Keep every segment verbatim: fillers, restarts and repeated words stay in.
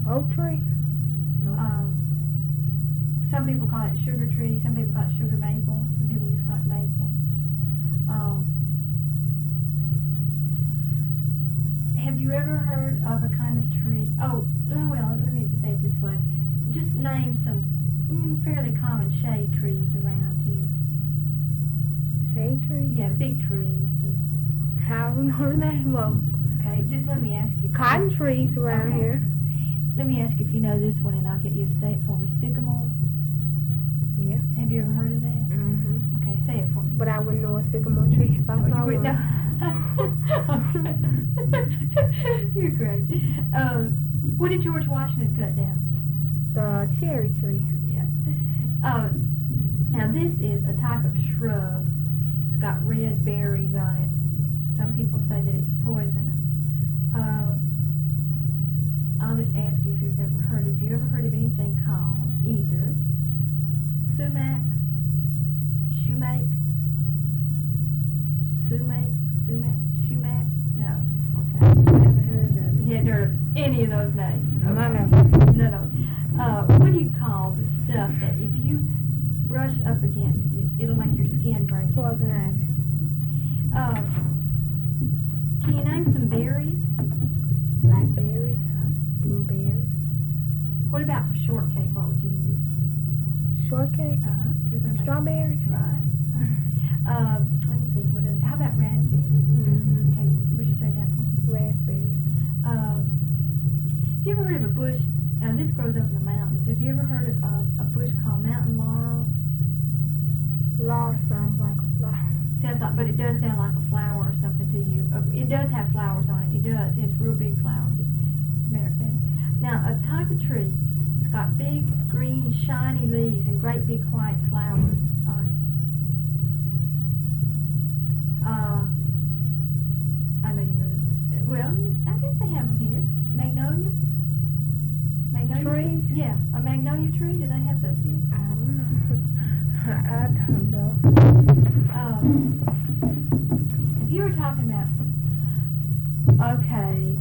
Oak tree? No. Um, some people call it sugar tree, some people call it sugar maple, some people just call it maple. Um, have you ever heard of a kind of tree? Oh, well, let me say it this way. Just name some mm, fairly common shade trees around here. Shade tree? Yeah, big trees. I don't know the name of them. Okay, just let me ask you. Cotton trees around Okay. here. Let me ask you if you know this one, and I'll get you to say it for me. Sycamore. Yeah. Have you ever heard of that? Mm-hmm. Okay, say it for me. But I wouldn't know a sycamore tree if I Oh, saw you would one. know. You're great. Um, what did George Washington cut down? The cherry tree. Yeah. Uh, now this is a type of shrub. It's got red berries on it. Some people say that it's poisonous. Uh, I'll just ask you if you've ever heard. Have you ever heard of anything called either sumac, shumake, sumac, sumac, shumac? No. Okay. Never heard of it. You hadn't heard of any of those names? None Okay. of them. None of them. Uh, what do you call the stuff that if you brush up against it, it'll make your skin break? Poison ivy. Uh, can you name some berries? Blackberries. Blueberries. What about for shortcake? What would you use? Shortcake. Uh-huh. You're gonna make- Strawberries. Right. Uh, let me see. What is? How about raspberries? Mm-hmm. Okay. Would you say that one? Raspberries. Um, have you ever heard of a bush? Now this grows up in the mountains. Have you ever heard of uh, a bush called mountain laurel? Laurel sounds like a flower. Sounds like, but it does sound like a flower or something to you. Uh, it does have flowers on it. It does. It has real big flowers. As a matter of fact. Now, a type of tree, it's got big, green, shiny leaves and great big white flowers on it. Uh, I know you know this. Well, I guess they have them here. Magnolia? Magnolia Trees? Yeah, a magnolia tree. Do they have those here? I don't know. I don't know. Um, if you were talking about, okay,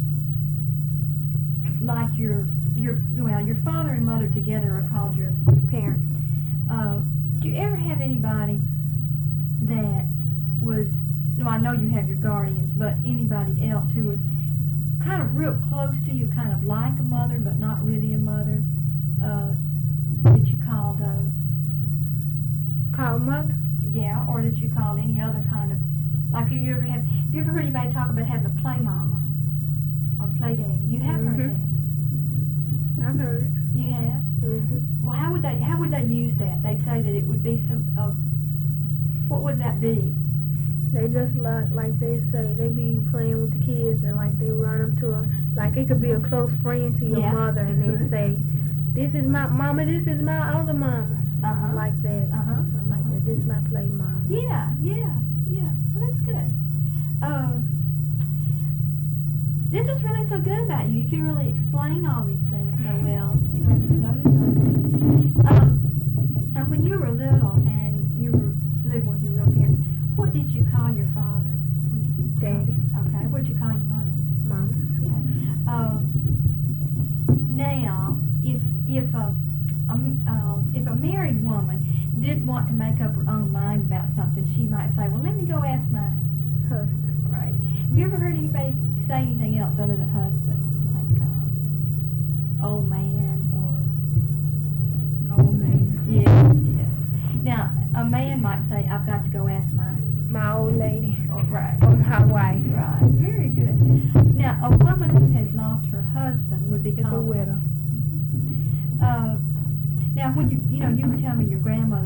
like your your well, your father and mother together are called your parents. Uh, do you ever have anybody that was? No, I know you have your guardians, but anybody else who was kind of real close to you, kind of like a mother, but not really a mother, uh, that you called? Uh, Call mother? Yeah, or that you called any other kind of, like if you ever have, have you ever heard anybody talk about having a play mama or play daddy? You have heard Mhm. that? I've heard it. You have? Mm-hmm. Well, how would they, how would they use that? They'd say that it would be some, uh, what would that be? They just like, like they say, they be playing with the kids and like they run up to her, like it could be a close friend to your Yeah, mother and it they could. say, this is my mama, this is my other mama. Uh-huh. Like that. Uh-huh. Something like that. This is my play mama. Yeah, yeah, yeah. Well, that's good. Uh, this was really so good about you. You can really explain all these things so well. You know, you notice them. Um, now, when you were little and you were living with your real parents, what did you call your father? What did you- Daddy. Okay. What did you call your mother? Mama. Okay. Um, now, if if a um, um, if a married woman did want to make up her own mind about something, she might say, "Well, let me go ask my Husband. right." Have you ever heard anybody say anything else other than husband, like um, old man or Old man. yeah, yeah? Now, a man might say, "I've got to go ask my My old lady. oh, right." Or my wife. Right, very good. Now, a woman who has lost her husband would be It's a called widow. Uh, now, when you, you know, you were telling me your grandmother